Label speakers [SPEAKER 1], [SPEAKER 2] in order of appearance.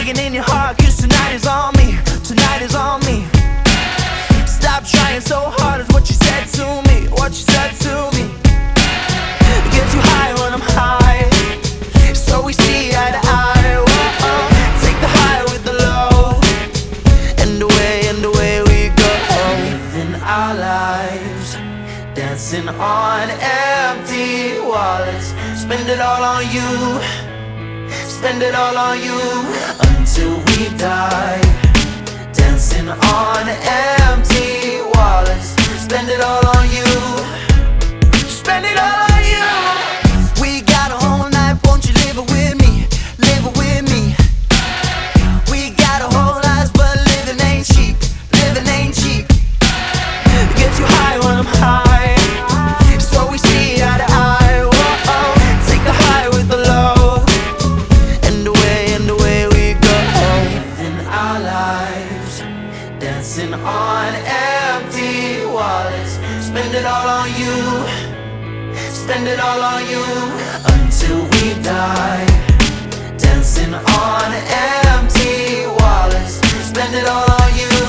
[SPEAKER 1] digging in your heart, 'cause tonight is on me. Tonight is on me. Stop trying so hard is what you said to me. What you said to me. Get too high when I'm high, so we see eye to eye. Whoa, take the high with the low, and away we go. Living our lives, dancing on empty wallets. Spend it all on you, spend it all on you, until we die. Dancing on empty wallets. Spend it all on you, spend it all on you. We got a whole night, won't you live it with me? Live it with me. We got a whole lives, but living ain't cheap. Living ain't cheap. Get too high when I'm high, so we see eye to eye. Whoa, take the high with the low, and away we go. Living our lives, dancing on empty wallets. Spend it all on you, spend it all on you, until we die. Dancing on empty wallets. Spend it all on you.